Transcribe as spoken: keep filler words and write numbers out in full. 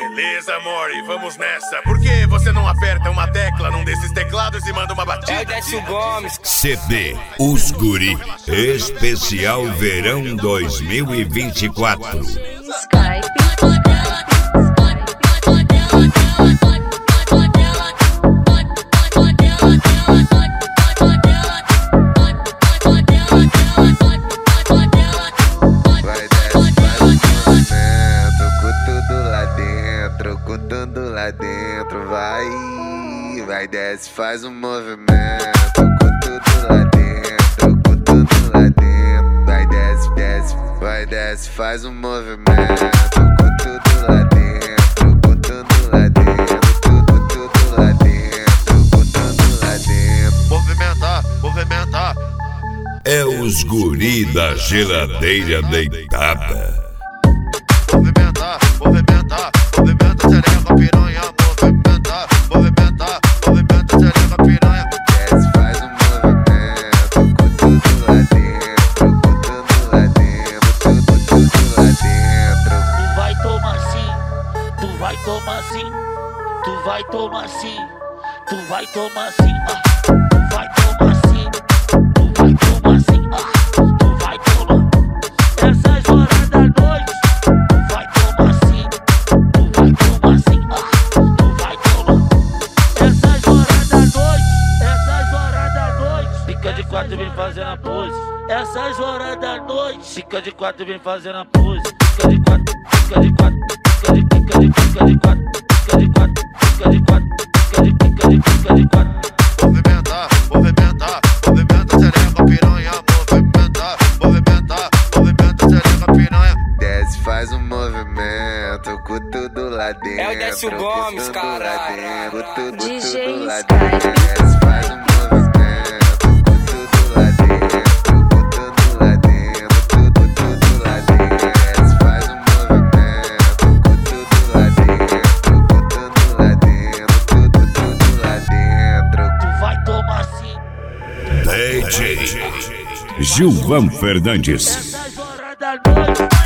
Beleza, amor, e vamos nessa. Por que você não aperta uma tecla num desses teclados e manda uma batida? É o Décio Gomes. C D Os Guri Especial Verão dois mil e vinte e quatro. Skype. Com tudo lá dentro, vai, vai, desce, faz um movimento. Com tudo lá dentro, com tudo lá dentro, vai, desce, desce, vai, desce, faz um movimento. Com tudo lá dentro, com tudo lá dentro, tudo, tudo lá dentro, com tudo lá dentro. Movimentar, movimentar. É os guri da geladeira deitada. Movimentar, movimentar, movimenta, xereca, piranha. Movimentar, movimentar, movimenta, xereca, piranha. Desce, faz um movimento. Com tudo lá dentro, com tudo lá dentro, tudo, tudo lá dentro. Tu vai tomar sim, tu vai tomar sim, tu vai tomar sim, tu vai tomar sim, ah. Tu vai tomar sim, tu vai tomar sim, ah. Tu vai tomar. Essas horas da noite, tu vai tomar sim, tu vai tomar sim, ah. Tu vai tomar. Essas horas da noite, essas horas da noite, fica de quatro e vem fazendo a pose. Essas horas da noite, fica de quatro e vem fazendo a pose. Fica de quatro, fica de quatro, fica de fica de fica de quatro, fica de quatro, fica de quatro, fica de fica de fica de quatro. Movimentar, movimentar, movimenta, xereca, piranha. Movimentar, movimentar, movimenta, xereca, piranha. Desce, faz um movimento. Com tudo lá dentro. É o Décio Gomes, com tudo lá caralho. dentro, tudo, D J tudo lá Skype. dentro. Desce, faz um movimento. Com tudo lá dentro, com tudo lá dentro, tudo, tudo lá dentro. Desce, faz um movimento. Com tudo lá dentro, com tudo lá dentro, tudo, tudo lá dentro. Tu vai tomar sim. D J Gilvan Fernandes. Essas horas da noite.